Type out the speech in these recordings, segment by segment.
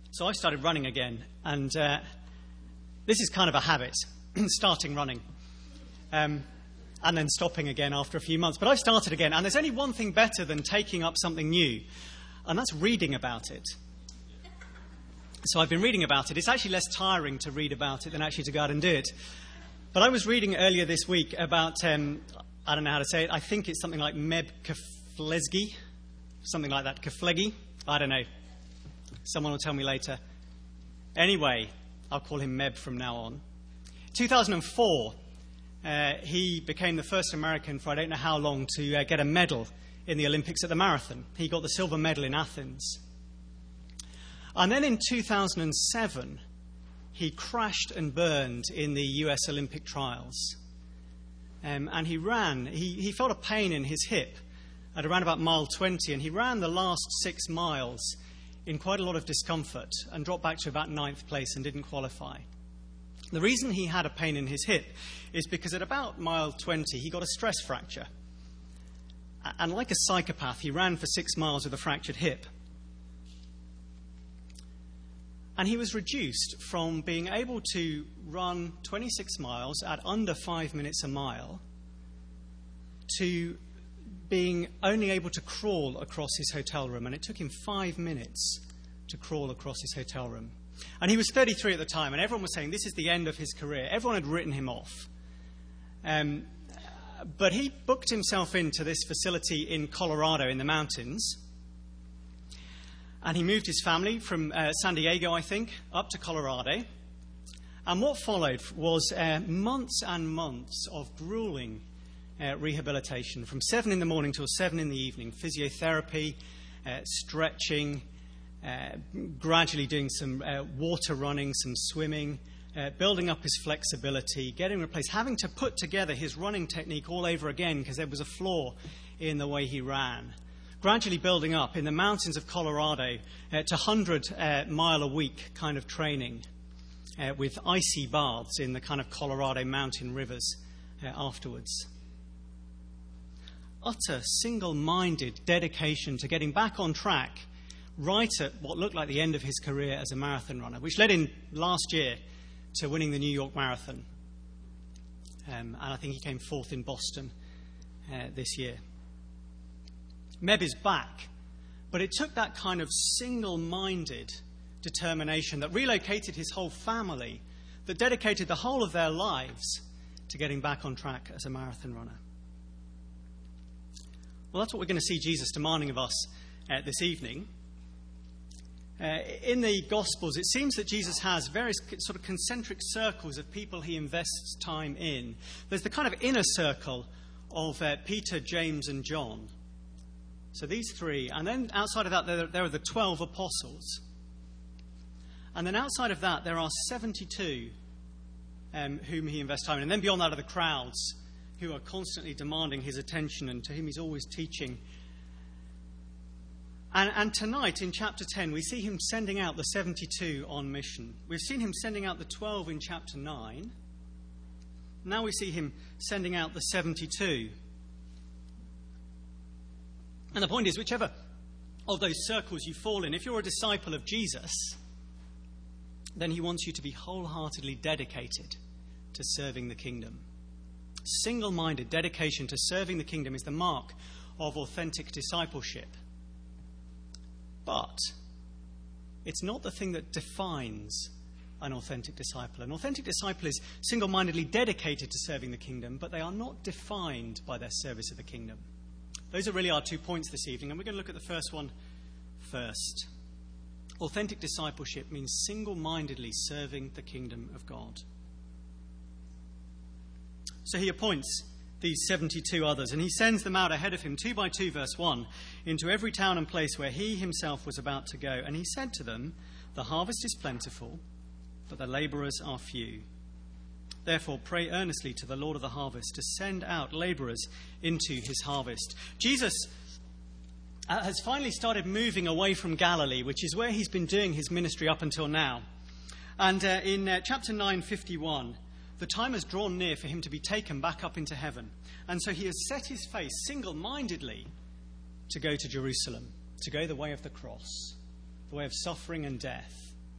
So I started running again, and this is kind of a habit, starting running, and then stopping again after a few months. But I've started again, and there's only one thing better than taking up something new, and that's reading about it. So I've been reading about it. It's actually less tiring to read about it than actually to go out and do it. But I was reading earlier this week about, I don't know how to say it, I think it's something like Meb Keflezighi, something like that, Keflezighi, I don't know. Someone will tell me later. Anyway, I'll call him Meb from now on. 2004, he became the first American for I don't know how long to get a medal in the Olympics at the marathon. He got the silver medal in Athens. And then in 2007, he crashed and burned in the US Olympic trials. And he ran. He felt a pain in his hip at around about mile 20, and he ran the last 6 miles in quite a lot of discomfort and dropped back to about 9th place and didn't qualify. The reason he had a pain in his hip is because at about mile 20, he got a stress fracture. And like a psychopath, he ran for 6 miles with a fractured hip. And he was reduced from being able to run 26 miles at under 5 minutes a mile to being only able to crawl across his hotel room. And it took him 5 minutes to crawl across his hotel room. And he was 33 at the time, and everyone was saying this is the end of his career. Everyone had written him off. But he booked himself into this facility in Colorado in the mountains. And he moved his family from San Diego, I think, up to Colorado. And what followed was months and months of grueling rehabilitation, from 7 in the morning till 7 in the evening, physiotherapy, stretching, gradually doing some water running, some swimming, building up his flexibility, getting replaced, having to put together his running technique all over again because there was a flaw in the way he ran. Gradually building up in the mountains of Colorado to 100-mile-a-week kind of training with icy baths in the kind of Colorado mountain rivers afterwards. Utter single-minded dedication to getting back on track right at what looked like the end of his career as a marathon runner, which led him last year to winning the New York Marathon. And I think he came 4th in Boston this year. Meb is back, but it took that kind of single-minded determination that relocated his whole family, that dedicated the whole of their lives to getting back on track as a marathon runner. Well, that's what we're going to see Jesus demanding of us this evening. In the Gospels, it seems that Jesus has various sort of concentric circles of people he invests time in. There's the kind of inner circle of Peter, James, and John. So these three. And then outside of that, there are the 12 apostles. And then outside of that, there are 72 whom he invests time in. And then beyond that are the crowds who are constantly demanding his attention and to whom he's always teaching. And tonight, in chapter 10, we see him sending out the 72 on mission. We've seen him sending out the 12 in chapter 9. Now we see him sending out the 72. And the point is, whichever of those circles you fall in, if you're a disciple of Jesus, then he wants you to be wholeheartedly dedicated to serving the kingdom. Single-minded dedication to serving the kingdom is the mark of authentic discipleship. But it's not the thing that defines an authentic disciple. An authentic disciple is single-mindedly dedicated to serving the kingdom, but they are not defined by their service of the kingdom. Those are really our 2 points this evening, and we're going to look at the first one first. Authentic discipleship means single-mindedly serving the kingdom of God. So he appoints these 72 others, and he sends them out ahead of him, 2 by 2, verse 1, into every town and place where he himself was about to go. And he said to them, "The harvest is plentiful, but the labourers are few. Therefore, pray earnestly to the Lord of the harvest to send out labourers into his harvest." Jesus has finally started moving away from Galilee, which is where he's been doing his ministry up until now. And in chapter 9:51, the time has drawn near for him to be taken back up into heaven. And so he has set his face single-mindedly to go to Jerusalem, to go the way of the cross, the way of suffering and death,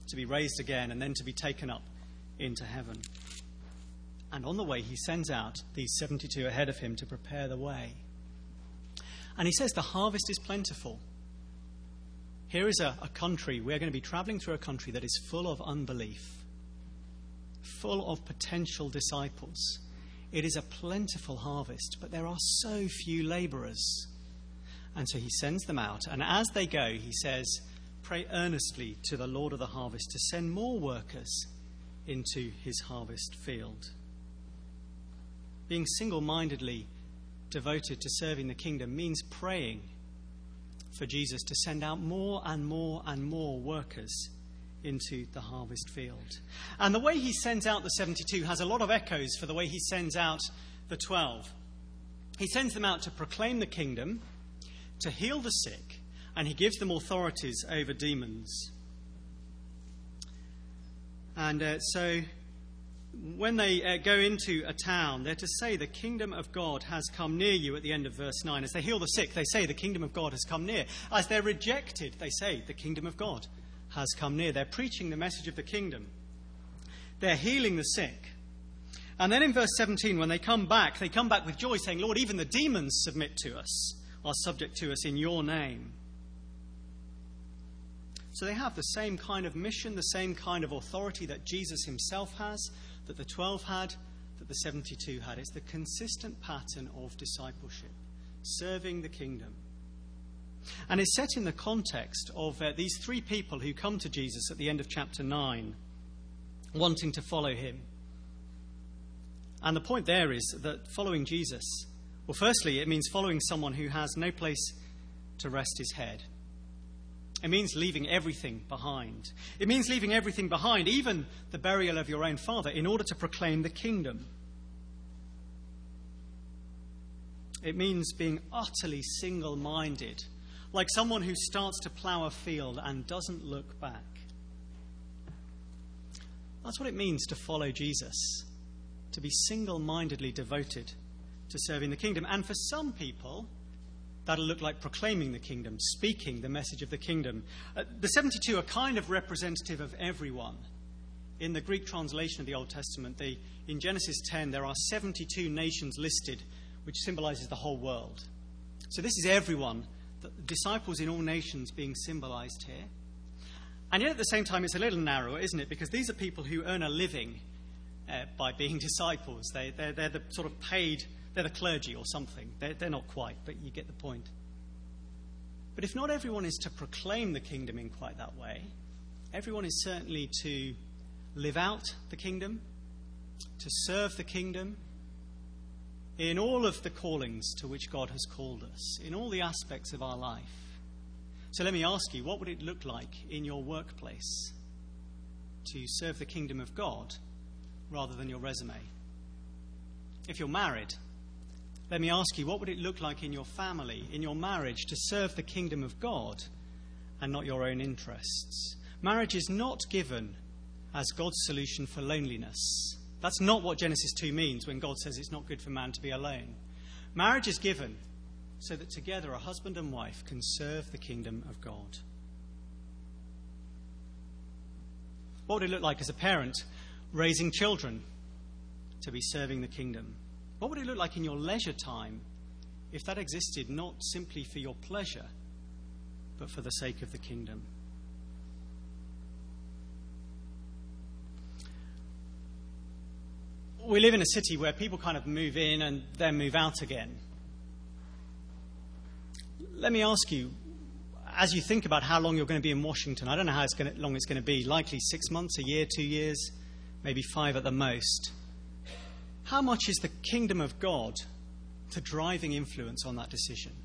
to be raised again, and then to be taken up into heaven. And on the way, he sends out these 72 ahead of him to prepare the way. And he says the harvest is plentiful. Here is a country, we're going to be traveling through a country that is full of unbelief, full of potential disciples. It is a plentiful harvest, but there are so few labourers. And so he sends them out, and as they go, he says, pray earnestly to the Lord of the harvest to send more workers into his harvest field. Being single-mindedly devoted to serving the kingdom means praying for Jesus to send out more and more and more workers into the harvest field. And the way he sends out the 72 has a lot of echoes for the way he sends out the 12. He sends them out to proclaim the kingdom, to heal the sick, and he gives them authorities over demons. And so when they go into a town, they're to say the kingdom of God has come near you at the end of verse 9. As they heal the sick, they say the kingdom of God has come near. As they're rejected, they say the kingdom of God has come near. They're preaching the message of the kingdom. They're healing the sick. And then in verse 17, when they come back with joy, saying, Lord, even the demons submit to us, are subject to us in your name. So they have the same kind of mission, the same kind of authority that Jesus himself has, that the 12 had, that the 72 had. It's the consistent pattern of discipleship, serving the kingdom. And it's set in the context of these three people who come to Jesus at the end of chapter 9, wanting to follow him. And the point there is that following Jesus, well, firstly, it means following someone who has no place to rest his head. It means leaving everything behind. It means leaving everything behind, even the burial of your own father, in order to proclaim the kingdom. It means being utterly single-minded, like someone who starts to plough a field and doesn't look back. That's what it means to follow Jesus, to be single-mindedly devoted to serving the kingdom. And for some people, that'll look like proclaiming the kingdom, speaking the message of the kingdom. The 72 are kind of representative of everyone. In the Greek translation of the Old Testament, in Genesis 10, there are 72 nations listed, which symbolizes the whole world. So this is everyone, the disciples in all nations being symbolized here. And yet at the same time, it's a little narrower, isn't it? Because these are people who earn a living by being disciples. They're the sort of paid... They're the clergy or something. They're not quite, but you get the point. But if not everyone is to proclaim the kingdom in quite that way, everyone is certainly to live out the kingdom, to serve the kingdom in all of the callings to which God has called us, in all the aspects of our life. So let me ask you, what would it look like in your workplace to serve the kingdom of God rather than your resume? If you're married, let me ask you, what would it look like in your family, in your marriage, to serve the kingdom of God and not your own interests? Marriage is not given as God's solution for loneliness. That's not what Genesis 2 means when God says it's not good for man to be alone. Marriage is given so that together a husband and wife can serve the kingdom of God. What would it look like as a parent raising children to be serving the kingdom? What would it look like in your leisure time if that existed not simply for your pleasure, but for the sake of the kingdom? We live in a city where people kind of move in and then move out again. Let me ask you, as you think about how long you're going to be in Washington, I don't know how long it's going to be, likely 6 months, a year, 2 years, maybe 5 at the most. How much is the kingdom of God the driving influence on that decision?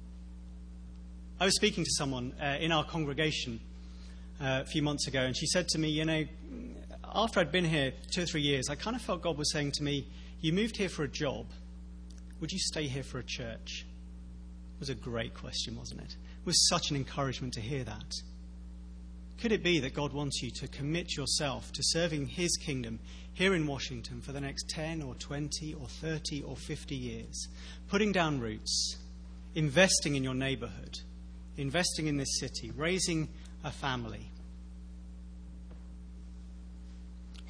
I was speaking to someone in our congregation a few months ago, and she said to me, after I'd been here 2 or 3 years, I kind of felt God was saying to me, you moved here for a job. Would you stay here for a church? It was a great question, wasn't it? It was such an encouragement to hear that. Could it be that God wants you to commit yourself to serving his kingdom here in Washington for the next 10 or 20 or 30 or 50 years, putting down roots, investing in your neighborhood, investing in this city, raising a family?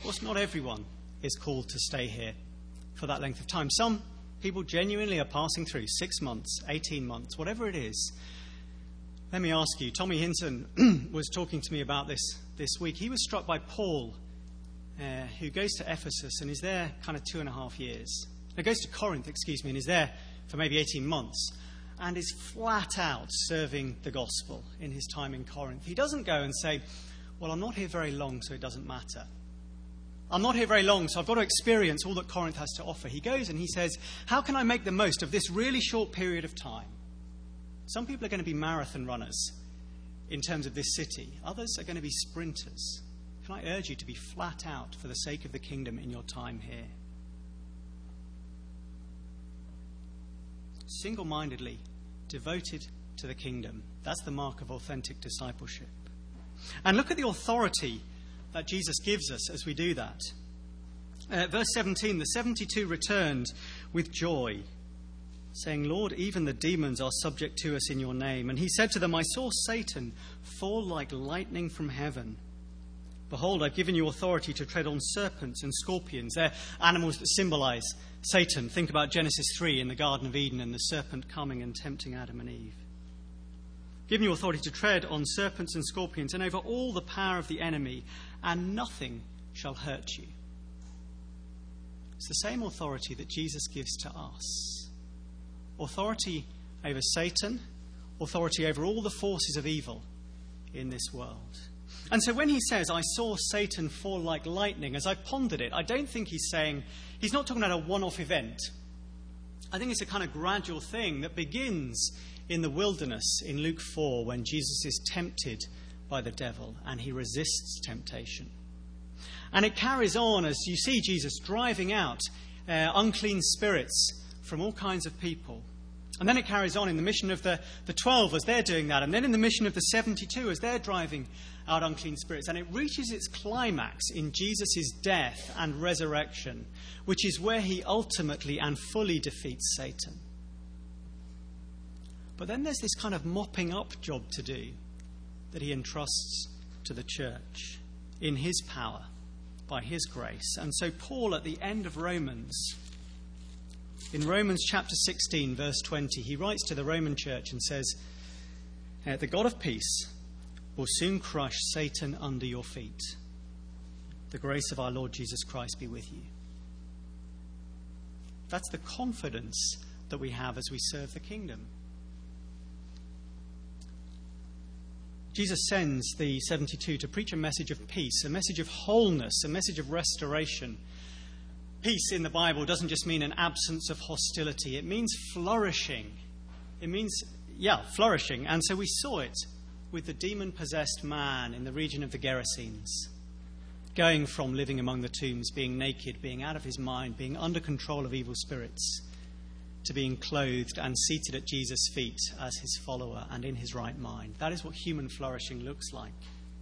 Of course, not everyone is called to stay here for that length of time. Some people genuinely are passing through 6 months, 18 months, whatever it is. Let me ask you, Tommy Hinton was talking to me about this week. He was struck by Paul, who goes to Ephesus and is there kind of 2.5 years. He goes to Corinth, and is there for maybe 18 months and is flat out serving the gospel in his time in Corinth. He doesn't go and say, well, I'm not here very long, so it doesn't matter. I'm not here very long, so I've got to experience all that Corinth has to offer. He goes and he says, how can I make the most of this really short period of time? Some people are going to be marathon runners in terms of this city. Others are going to be sprinters. Can I urge you to be flat out for the sake of the kingdom in your time here? Single-mindedly devoted to the kingdom. That's the mark of authentic discipleship. And look at the authority that Jesus gives us as we do that. Verse 17, the 72 returned with joy, saying, Lord, even the demons are subject to us in your name. And he said to them, I saw Satan fall like lightning from heaven. Behold, I've given you authority to tread on serpents and scorpions. They're animals that symbolize Satan. Think about Genesis 3 in the Garden of Eden and the serpent coming and tempting Adam and Eve. Given you authority to tread on serpents and scorpions and over all the power of the enemy, and nothing shall hurt you. It's the same authority that Jesus gives to us. Authority over Satan, authority over all the forces of evil in this world. And so when he says, I saw Satan fall like lightning, as I pondered it, I don't think he's not talking about a one-off event. I think it's a kind of gradual thing that begins in the wilderness in Luke 4 when Jesus is tempted by the devil and he resists temptation. And it carries on as you see Jesus driving out unclean spirits from all kinds of people. And then it carries on in the mission of the 12 as they're doing that, and then in the mission of the 72 as they're driving out unclean spirits. And it reaches its climax in Jesus' death and resurrection, which is where he ultimately and fully defeats Satan. But then there's this kind of mopping up job to do that he entrusts to the church in his power, by his grace. And so Paul, at the end of Romans, in Romans chapter 16, verse 20, he writes to the Roman church and says, the God of peace will soon crush Satan under your feet. The grace of our Lord Jesus Christ be with you. That's the confidence that we have as we serve the kingdom. Jesus sends the 72 to preach a message of peace, a message of wholeness, a message of restoration. Peace in the Bible doesn't just mean an absence of hostility. It means flourishing. It means, flourishing. And so we saw it with the demon-possessed man in the region of the Gerasenes, going from living among the tombs, being naked, being out of his mind, being under control of evil spirits, to being clothed and seated at Jesus' feet as his follower and in his right mind. That is what human flourishing looks like.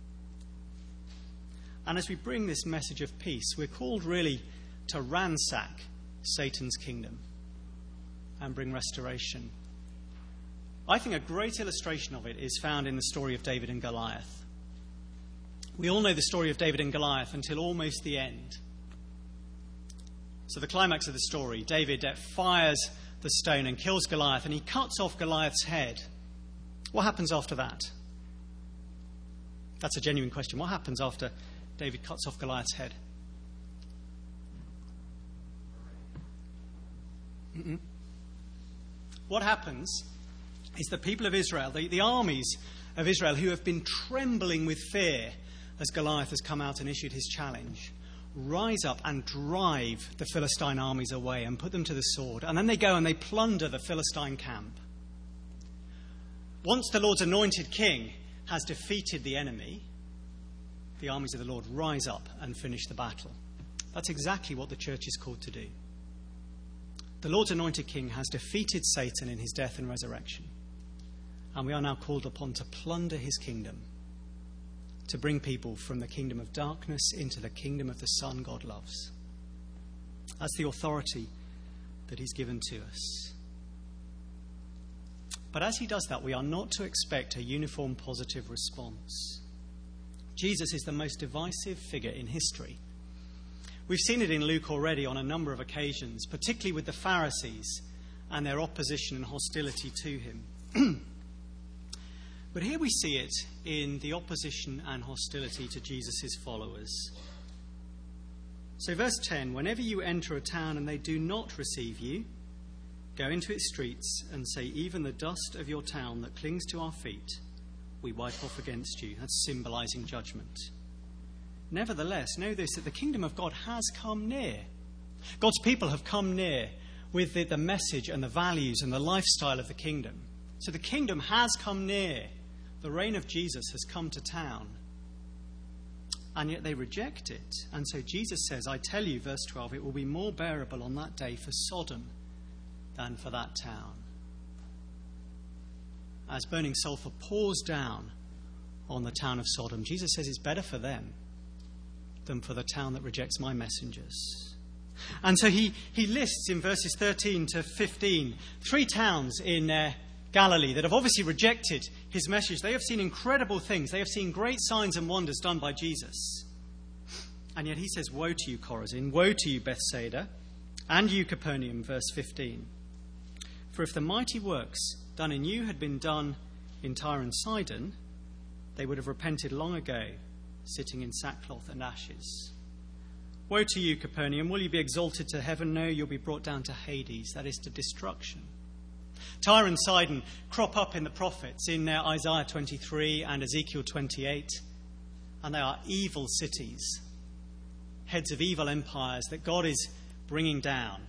And as we bring this message of peace, we're called really to ransack Satan's kingdom and bring restoration. I think a great illustration of it is found in the story of David and Goliath. We all know the story of David and Goliath until almost the end. So the climax of the story, David fires the stone and kills Goliath, and he cuts off Goliath's head. What happens after that? That's a genuine question. What happens after David cuts off Goliath's head? What happens is the people of Israel, the armies of Israel, who have been trembling with fear as Goliath has come out and issued his challenge, rise up and drive the Philistine armies away and put them to the sword. And then they go and they plunder the Philistine camp. Once the Lord's anointed king has defeated the enemy, the armies of the Lord rise up and finish the battle. That's exactly what the church is called to do. The Lord's anointed king has defeated Satan in his death and resurrection. And we are now called upon to plunder his kingdom, to bring people from the kingdom of darkness into the kingdom of the Son God loves. That's the authority that he's given to us. But as he does that, we are not to expect a uniform positive response. Jesus is the most divisive figure in history. We've seen it in Luke already on a number of occasions, particularly with the Pharisees and their opposition and hostility to him. But here we see it in the opposition and hostility to Jesus' followers. So verse 10, whenever you enter a town and they do not receive you, go into its streets and say, even the dust of your town that clings to our feet, we wipe off against you. That's symbolizing judgment. Nevertheless, know this, that the kingdom of God has come near. God's people have come near with the message and the values and the lifestyle of the kingdom. So the kingdom has come near. The reign of Jesus has come to town. And yet they reject it. And so Jesus says, I tell you, verse 12, it will be more bearable on that day for Sodom than for that town. As burning sulfur pours down on the town of Sodom, Jesus says it's better for them than for the town that rejects my messengers. And so he lists in verses 13 to 15 3 towns in Galilee that have obviously rejected his message. They have seen incredible things. They have seen great signs and wonders done by Jesus. And yet he says, woe to you, Chorazin, woe to you, Bethsaida, and you, Capernaum, verse 15. For if the mighty works done in you had been done in Tyre and Sidon, they would have repented long ago, sitting in sackcloth and ashes. Woe to you, Capernaum, will you be exalted to heaven? No, you'll be brought down to Hades, that is to destruction. Tyre and Sidon crop up in the prophets in Isaiah 23 and Ezekiel 28, and they are evil cities, heads of evil empires that God is bringing down.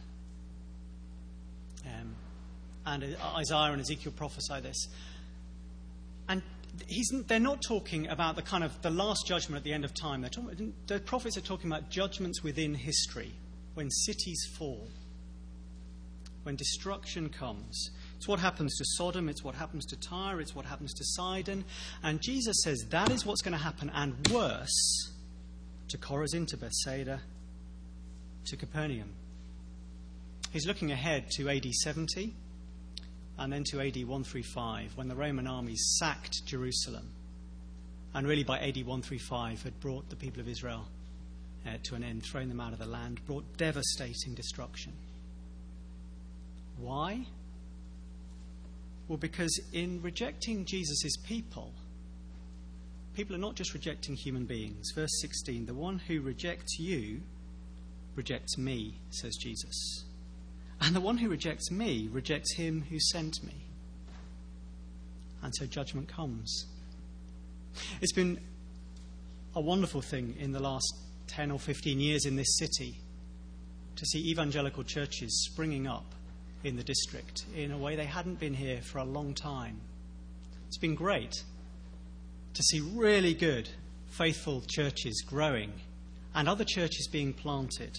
And Isaiah and Ezekiel prophesy this. And they're not talking about the kind of the last judgment at the end of time. The prophets are talking about judgments within history, when cities fall, when destruction comes. It's what happens to Sodom, it's what happens to Tyre, it's what happens to Sidon. And Jesus says that is what's going to happen, and worse, to Chorazin, to Bethsaida, to Capernaum. He's looking ahead to AD 70 and then to AD 135, when the Roman armies sacked Jerusalem. And really by AD 135 had brought the people of Israel to an end, thrown them out of the land, brought devastating destruction. Why? Well, because in rejecting Jesus' people are not just rejecting human beings. Verse 16, the one who rejects you rejects me, says Jesus. And the one who rejects me rejects him who sent me. And so judgment comes. It's been a wonderful thing in the last 10 or 15 years in this city to see evangelical churches springing up in the district in a way they hadn't been here for a long time. It's been great to see really good, faithful churches growing and other churches being planted.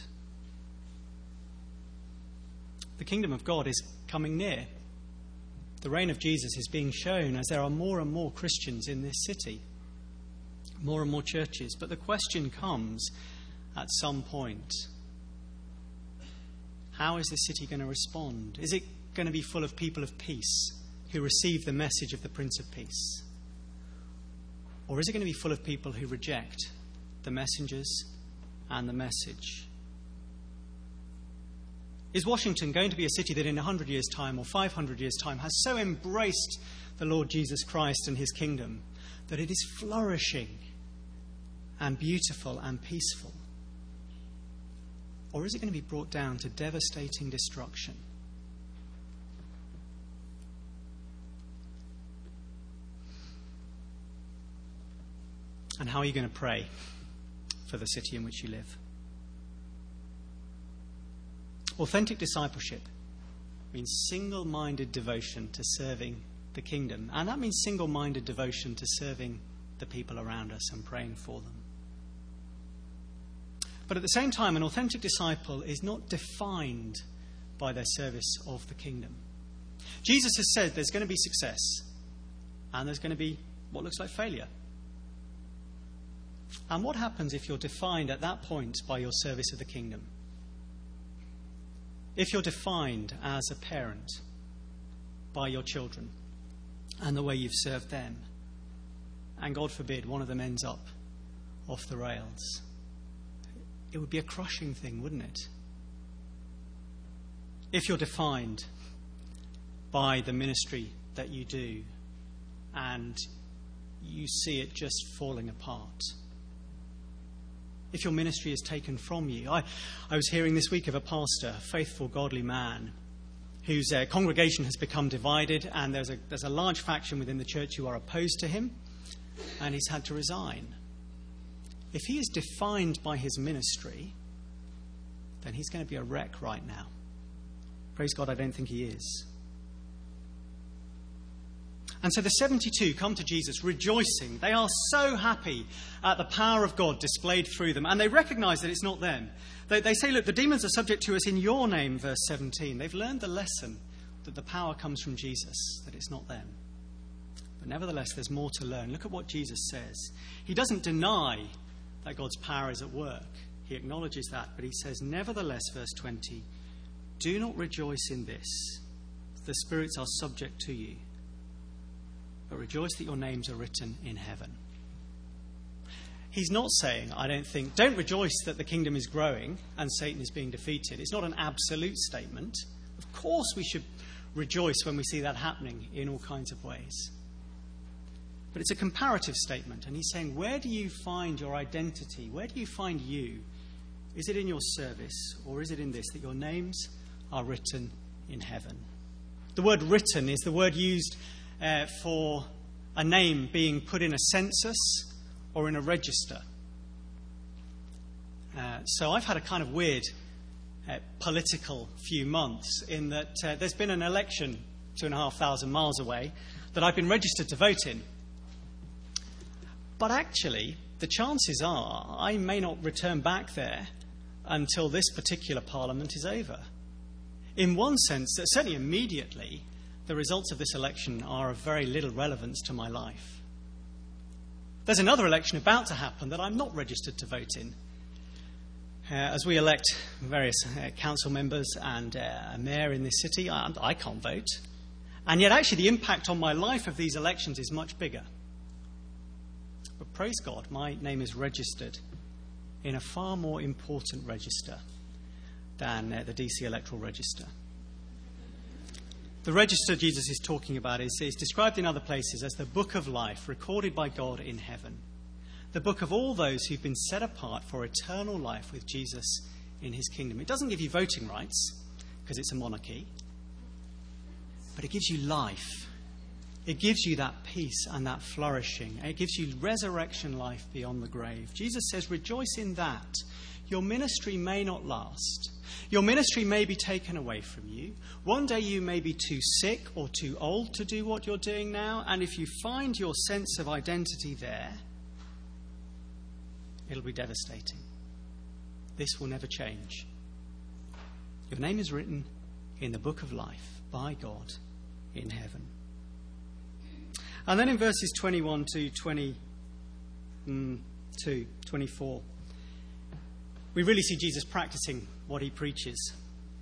The kingdom of God is coming near. The reign of Jesus is being shown as there are more and more Christians in this city, more and more churches. But the question comes at some point, how is this city going to respond? Is it going to be full of people of peace who receive the message of the Prince of Peace? Or is it going to be full of people who reject the messengers and the message? Is Washington going to be a city that in 100 years' time or 500 years' time has so embraced the Lord Jesus Christ and his kingdom that it is flourishing and beautiful and peaceful? Or is it going to be brought down to devastating destruction? And how are you going to pray for the city in which you live? Authentic discipleship means single-minded devotion to serving the kingdom. And that means single-minded devotion to serving the people around us and praying for them. But at the same time, an authentic disciple is not defined by their service of the kingdom. Jesus has said there's going to be success and there's going to be what looks like failure. And what happens if you're defined at that point by your service of the kingdom? If you're defined as a parent by your children and the way you've served them, and God forbid one of them ends up off the rails, it would be a crushing thing, wouldn't it? If you're defined by the ministry that you do and you see it just falling apart. If your ministry is taken from you. I was hearing this week of a pastor, a faithful, godly man, whose congregation has become divided, and there's a large faction within the church who are opposed to him, and he's had to resign. If he is defined by his ministry, then he's going to be a wreck right now. Praise God, I don't think he is. And so the 72 come to Jesus rejoicing. They are so happy at the power of God displayed through them. And they recognize that it's not them. They say, look, the demons are subject to us in your name, verse 17. They've learned the lesson that the power comes from Jesus, that it's not them. But nevertheless, there's more to learn. Look at what Jesus says. He doesn't deny that God's power is at work. He acknowledges that. But he says, nevertheless, verse 20, do not rejoice in this. The spirits are subject to you. But rejoice that your names are written in heaven. He's not saying, I don't think, don't rejoice that the kingdom is growing and Satan is being defeated. It's not an absolute statement. Of course we should rejoice when we see that happening in all kinds of ways. But it's a comparative statement. And he's saying, where do you find your identity? Where do you find you? Is it in your service, or is it in this, that your names are written in heaven? The word written is the word used for a name being put in a census or in a register. So I've had a kind of weird political few months in that there's been an election 2,500 miles away that I've been registered to vote in. But actually, the chances are I may not return back there until this particular parliament is over. In one sense, certainly immediately, the results of this election are of very little relevance to my life. There's another election about to happen that I'm not registered to vote in. As we elect various council members and a mayor in this city, I can't vote. And yet actually the impact on my life of these elections is much bigger. But praise God, my name is registered in a far more important register than the DC Electoral Register. The register Jesus is talking about is described in other places as the book of life recorded by God in heaven. The book of all those who've been set apart for eternal life with Jesus in his kingdom. It doesn't give you voting rights because it's a monarchy, but it gives you life. It gives you that peace and that flourishing. It gives you resurrection life beyond the grave. Jesus says, rejoice in that. Your ministry may not last. Your ministry may be taken away from you. One day you may be too sick or too old to do what you're doing now. And if you find your sense of identity there, it'll be devastating. This will never change. Your name is written in the book of life by God in heaven. And then in verses 21 to 24, we really see Jesus practicing what he preaches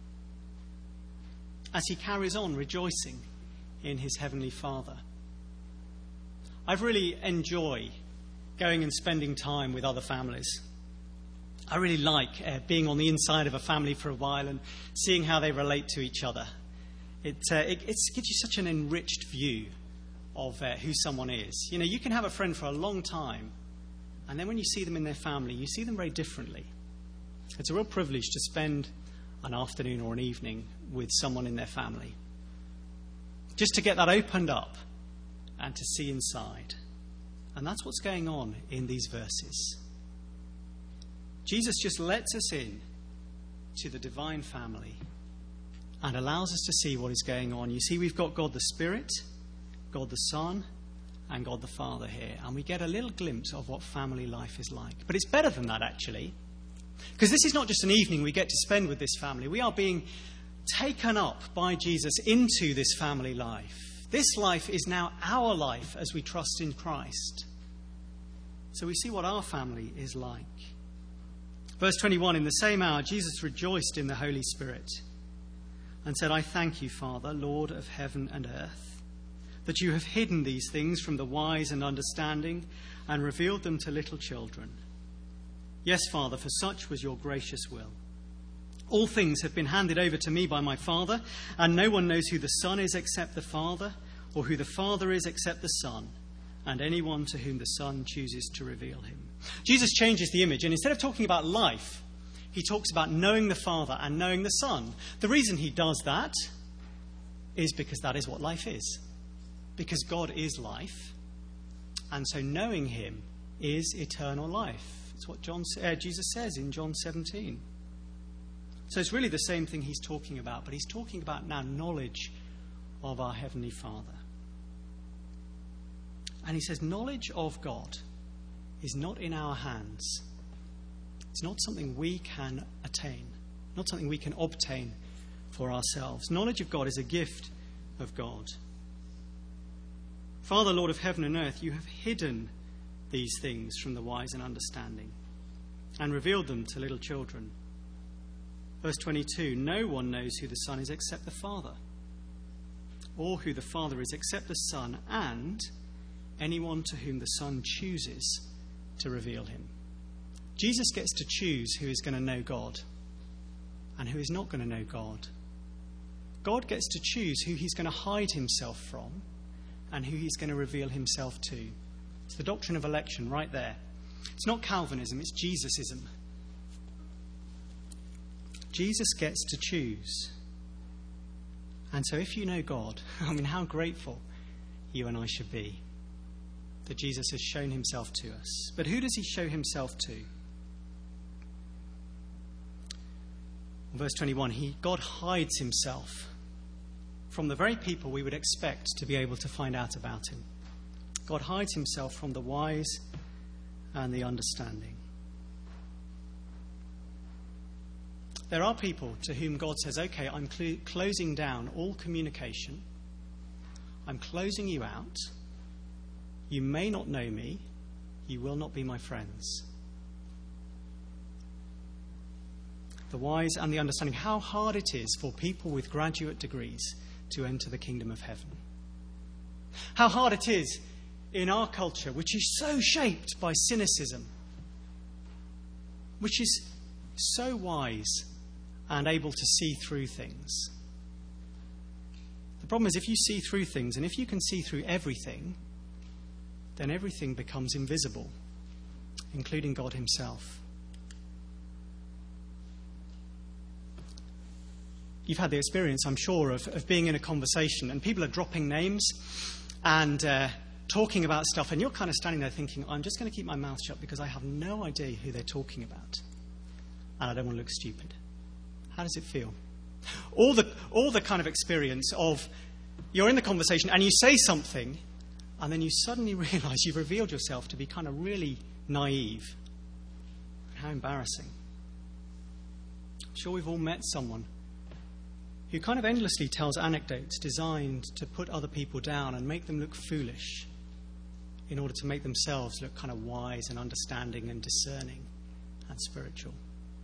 as he carries on rejoicing in his heavenly Father. I really enjoy going and spending time with other families. I really like being on the inside of a family for a while and seeing how they relate to each other. It gives you such an enriched view of who someone is. You know, you can have a friend for a long time, and then when you see them in their family, you see them very differently. It's a real privilege to spend an afternoon or an evening with someone in their family, just to get that opened up and to see inside. And that's what's going on in these verses. Jesus just lets us in to the divine family and allows us to see what is going on. You see, we've got God the Spirit, God the Son, and God the Father here. And we get a little glimpse of what family life is like. But it's better than that, actually. Because this is not just an evening we get to spend with this family. We are being taken up by Jesus into this family life. This life is now our life as we trust in Christ. So we see what our family is like. Verse 21, in the same hour, Jesus rejoiced in the Holy Spirit and said, I thank you, Father, Lord of heaven and earth, that you have hidden these things from the wise and understanding and revealed them to little children. Yes, Father, for such was your gracious will. All things have been handed over to me by my Father, and no one knows who the Son is except the Father, or who the Father is except the Son, and anyone to whom the Son chooses to reveal him. Jesus changes the image, and instead of talking about life, he talks about knowing the Father and knowing the Son. The reason he does that is because that is what life is. Because God is life, and so knowing him is eternal life. It's what Jesus says in John 17. So it's really the same thing he's talking about, but he's talking about now knowledge of our Heavenly Father. And he says knowledge of God is not in our hands. It's not something we can attain, not something we can obtain for ourselves. Knowledge of God is a gift of God. Father, Lord of heaven and earth, you have hidden these things from the wise and understanding and revealed them to little children. Verse 22, no one knows who the Son is except the Father, or who the Father is except the Son, and anyone to whom the Son chooses to reveal him. Jesus gets to choose who is going to know God and who is not going to know God. God gets to choose who he's going to hide himself from and who he's going to reveal himself to. It's the doctrine of election right there. It's not Calvinism, it's Jesusism. Jesus gets to choose. And so if you know God, how grateful you and I should be that Jesus has shown himself to us. But who does he show himself to? Verse 21, God hides himself from the very people we would expect to be able to find out about him. God hides himself from the wise and the understanding. There are people to whom God says, okay, I'm closing down all communication. I'm closing you out. You may not know me. You will not be my friends. The wise and the understanding. How hard it is for people with graduate degrees to enter the kingdom of heaven. How hard it is in our culture, which is so shaped by cynicism, which is so wise and able to see through things. The problem is if you see through things, and if you can see through everything, then everything becomes invisible, including God himself. You've had the experience, I'm sure, of being in a conversation and people are dropping names and talking about stuff, and you're kind of standing there thinking, I'm just going to keep my mouth shut because I have no idea who they're talking about and I don't want to look stupid. How does it feel? All the kind of experience of you're in the conversation and you say something and then you suddenly realise you've revealed yourself to be kind of really naive. How embarrassing. I'm sure we've all met someone who kind of endlessly tells anecdotes designed to put other people down and make them look foolish in order to make themselves look kind of wise and understanding and discerning and spiritual.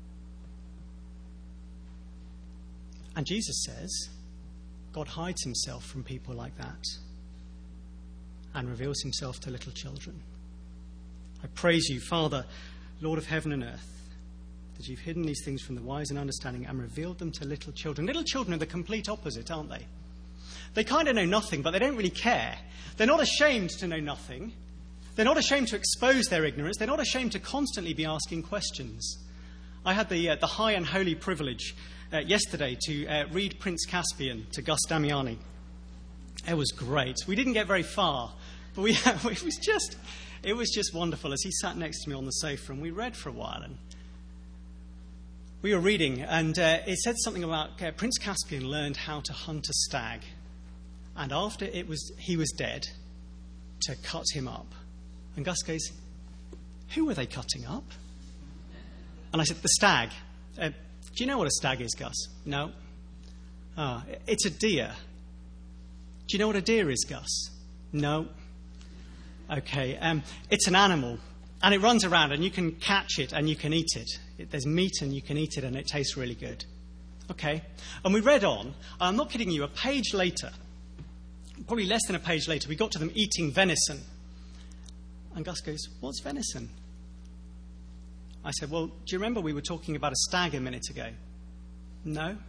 And Jesus says God hides himself from people like that and reveals himself to little children. I praise you, Father, Lord of heaven and earth, that you've hidden these things from the wise and understanding and revealed them to little children. Little children are the complete opposite, aren't they? They kind of know nothing, but they don't really care. They're not ashamed to know nothing. They're not ashamed to expose their ignorance. They're not ashamed to constantly be asking questions. I had the high and holy privilege yesterday to read Prince Caspian to Gus Damiani. It was great. We didn't get very far, but it was just wonderful as he sat next to me on the sofa and we read for a while. And we were reading, and it said something about Prince Caspian learned how to hunt a stag, and after he was dead, to cut him up. And Gus goes, "Who were they cutting up?" And I said, "The stag." "Do you know what a stag is, Gus?" "No." "It's a deer." "Do you know what a deer is, Gus?" "No." "Okay, it's an animal. And it runs around and you can catch it and you can eat it. There's meat and you can eat it and it tastes really good." Okay. And we read on. I'm not kidding you. A page later, probably less than a page later, we got to them eating venison. And Gus goes, "What's venison?" I said, well, do you remember we were talking about a stag a minute ago? No.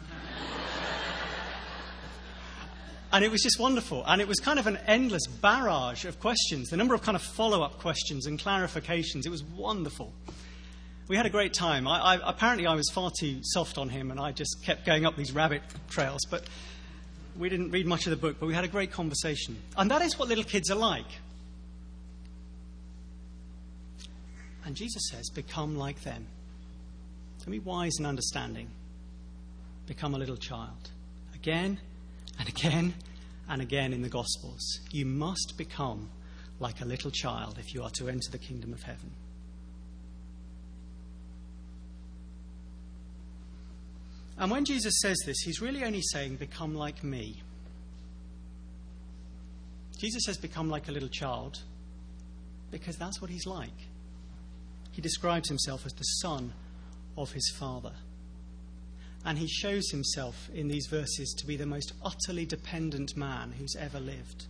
And it was just wonderful. And it was kind of an endless barrage of questions, the number of kind of follow-up questions and clarifications. It was wonderful. We had a great time. Apparently I was far too soft on him, and I just kept going up these rabbit trails. But we didn't read much of the book, but we had a great conversation. And that is what little kids are like. And Jesus says, become like them. Be wise and understanding. Become a little child. Again and again and again in the Gospels. You must become like a little child if you are to enter the kingdom of heaven. And when Jesus says this, he's really only saying, become like me. Jesus says, become like a little child, because that's what he's like. He describes himself as the son of his Father. And he shows himself in these verses to be the most utterly dependent man who's ever lived.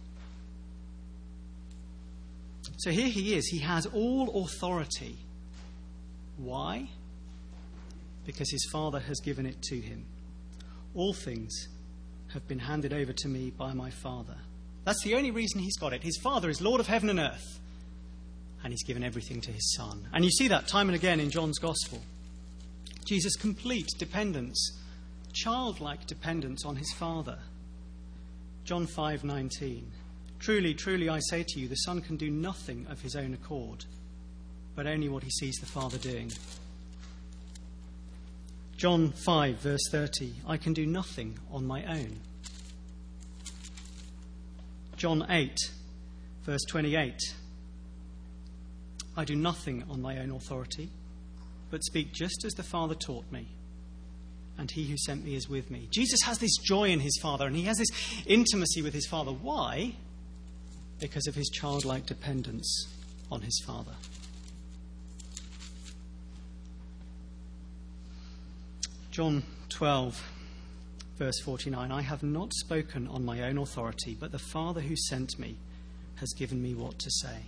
So here he is. He has all authority. Why? Because his Father has given it to him. All things have been handed over to me by my Father. That's the only reason he's got it. His Father is Lord of heaven and earth. And he's given everything to his Son. And you see that time and again in John's Gospel. Jesus' complete dependence, childlike dependence on his Father. John 5:19. Truly, truly, I say to you, the Son can do nothing of his own accord, but only what he sees the Father doing. John 5, verse 30. I can do nothing on my own. John 8, verse 28. I do nothing on my own authority, but speak just as the Father taught me, and he who sent me is with me. Jesus has this joy in his Father, and he has this intimacy with his Father. Why? Because of his childlike dependence on his Father. John 12, verse 49. I have not spoken on my own authority, but the Father who sent me has given me what to say.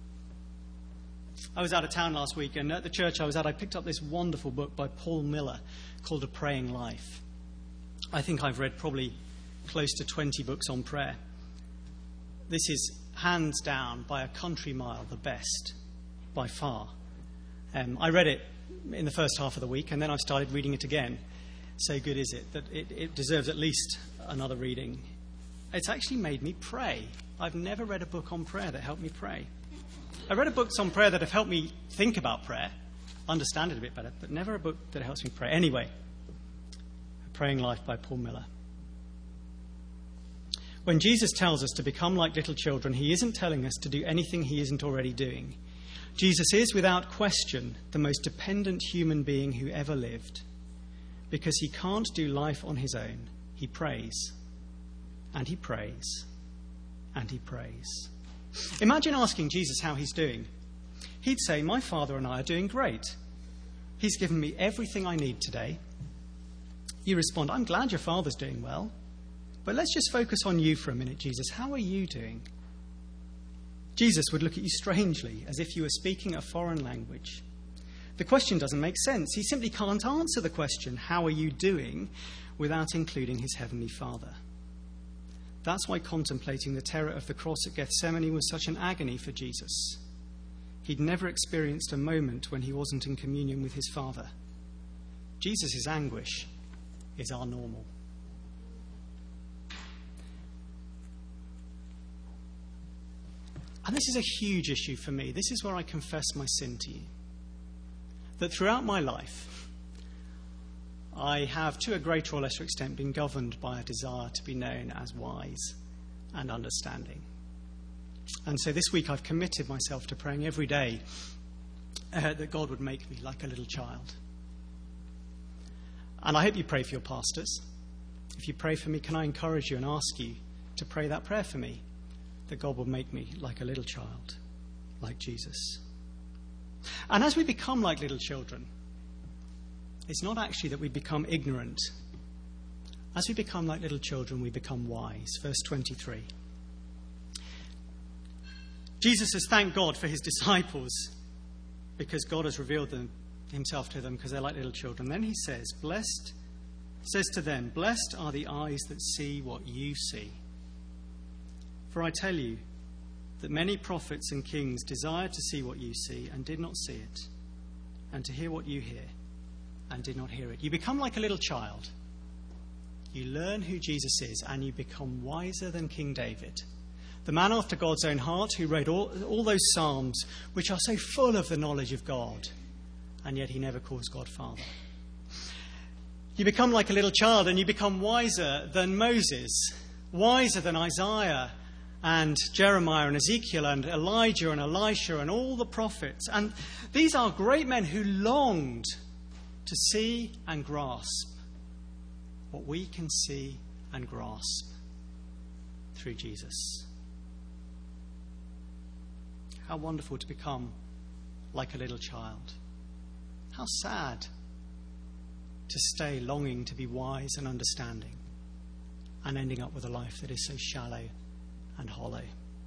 I was out of town last week, and at the church I was at, I picked up this wonderful book by Paul Miller called A Praying Life. I think I've read probably close to 20 books on prayer. This is hands down, by a country mile, the best, by far. I read it in the first half of the week, and then I've started reading it again. So good is it that it deserves at least another reading. It's actually made me pray. I've never read a book on prayer that helped me pray. I read books on prayer that have helped me think about prayer, understand it a bit better, but never a book that helps me pray. Anyway, A Praying Life by Paul Miller. When Jesus tells us to become like little children, he isn't telling us to do anything he isn't already doing. Jesus is, without question, the most dependent human being who ever lived. Because he can't do life on his own, he prays, and he prays, and he prays. Imagine asking Jesus how he's doing. He'd say, my Father and I are doing great. He's given me everything I need today. You respond, I'm glad your Father's doing well. But let's just focus on you for a minute, Jesus. How are you doing? Jesus would look at you strangely, as if you were speaking a foreign language. The question doesn't make sense. He simply can't answer the question, how are you doing, without including his heavenly Father. That's why contemplating the terror of the cross at Gethsemane was such an agony for Jesus. He'd never experienced a moment when he wasn't in communion with his Father. Jesus' anguish is our normal. And this is a huge issue for me. This is where I confess my sin to you. That throughout my life, I have, to a greater or lesser extent, been governed by a desire to be known as wise and understanding. And so this week I've committed myself to praying every day that God would make me like a little child. And I hope you pray for your pastors. If you pray for me, can I encourage you and ask you to pray that prayer for me, that God will make me like a little child, like Jesus. And as we become like little children, it's not actually that we become ignorant. As we become like little children, we become wise. Verse 23. Jesus has thanked God for his disciples because God has revealed them himself to them because they're like little children. Then he says to them, "Blessed are the eyes that see what you see. For I tell you that many prophets and kings desired to see what you see and did not see it, and to hear what you hear and did not hear it." You become like a little child. You learn who Jesus is and you become wiser than King David, the man after God's own heart who wrote all those psalms which are so full of the knowledge of God, and yet he never calls God Father. You become like a little child and you become wiser than Moses, wiser than Isaiah and Jeremiah and Ezekiel and Elijah and Elisha and all the prophets. And these are great men who longed to see and grasp what we can see and grasp through Jesus. How wonderful to become like a little child. How sad to stay longing to be wise and understanding and ending up with a life that is so shallow and hollow.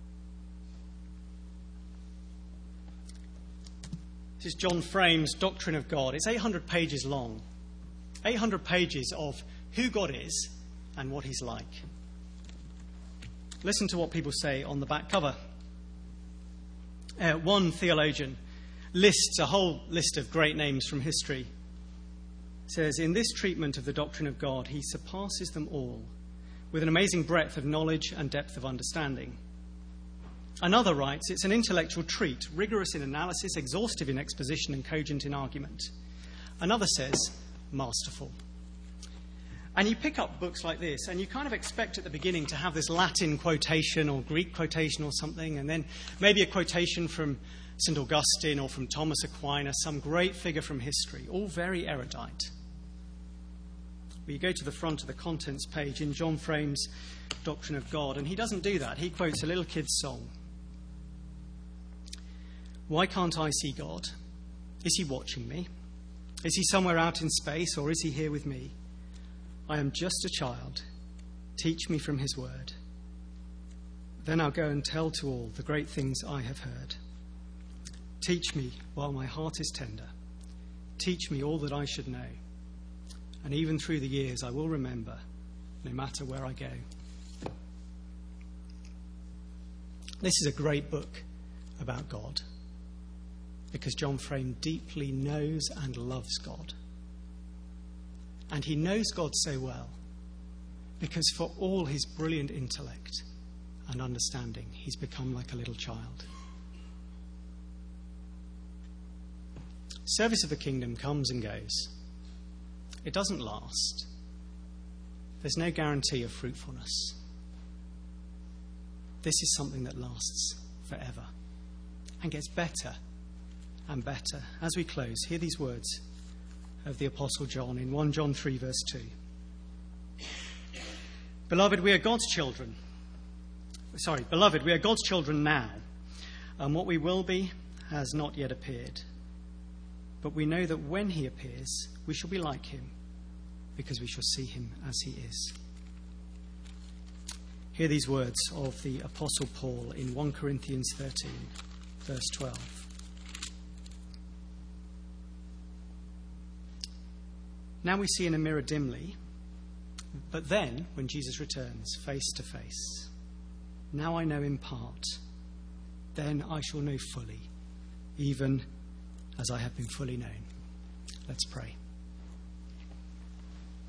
This is John Frame's Doctrine of God. It's 800 pages long. 800 pages of who God is and what he's like. Listen to what people say on the back cover. One theologian lists a whole list of great names from history. Says, "In this treatment of the doctrine of God, he surpasses them all with an amazing breadth of knowledge and depth of understanding." Another writes, "It's an intellectual treat, rigorous in analysis, exhaustive in exposition, and cogent in argument." Another says, "Masterful." And you pick up books like this, and you kind of expect at the beginning to have this Latin quotation or Greek quotation or something, and then maybe a quotation from St. Augustine or from Thomas Aquinas, some great figure from history, all very erudite. But you go to the front of the contents page in John Frame's Doctrine of God, and he doesn't do that. He quotes a little kid's song. "Why can't I see God? Is he watching me? Is he somewhere out in space, or is he here with me? I am just a child. Teach me from his word. Then I'll go and tell to all the great things I have heard. Teach me while my heart is tender. Teach me all that I should know. And even through the years I will remember, no matter where I go." This is a great book about God, because John Frame deeply knows and loves God. And he knows God so well because for all his brilliant intellect and understanding, he's become like a little child. Service of the kingdom comes and goes. It doesn't last. There's no guarantee of fruitfulness. This is something that lasts forever and gets better and better. As we close, hear these words of the Apostle John in 1 John 3 verse 2. Beloved, we are God's children now, and what we will be has not yet appeared. But we know that when he appears, we shall be like him, because we shall see him as he is. Hear these words of the Apostle Paul in 1 Corinthians 13 verse 12. "Now we see in a mirror dimly, but then, when Jesus returns, face to face. Now I know in part, then I shall know fully, even as I have been fully known." Let's pray.